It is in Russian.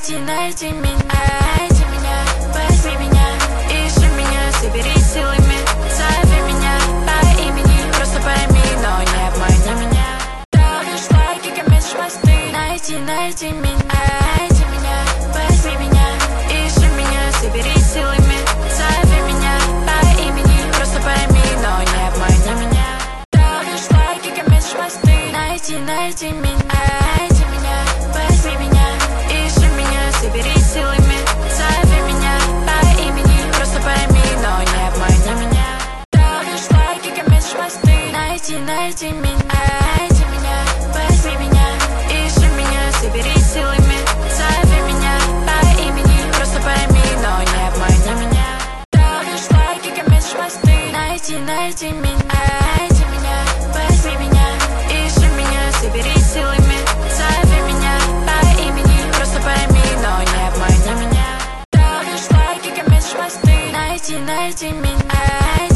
найти меня, возьми меня, ищи меня, собери силами, зови меня по имени, просто пойми, но не обмани меня. Ставишь лайки, комментишь посты, найти меня, возьми меня, ищи меня, собери силами, зови меня по имени, просто пойми, но не обмани меня. Ставишь лайки, комментишь посты, найти меня, возьми меня, ищи меня, собери силами, зови меня по имени, просто пойми, но не обмани меня. Ставишь лайки, комментишь посты, найти меня, возьми меня, ищи меня, собери силами, зови меня по имени, просто пойми, но не обмани меня. Ставишь лайки, комментишь посты, найти меня, возьми меня, ищи меня, собери силами, зови меня по имени, просто пойми, но не обмани меня. Ставишь лайки, комментишь посты, найти меня.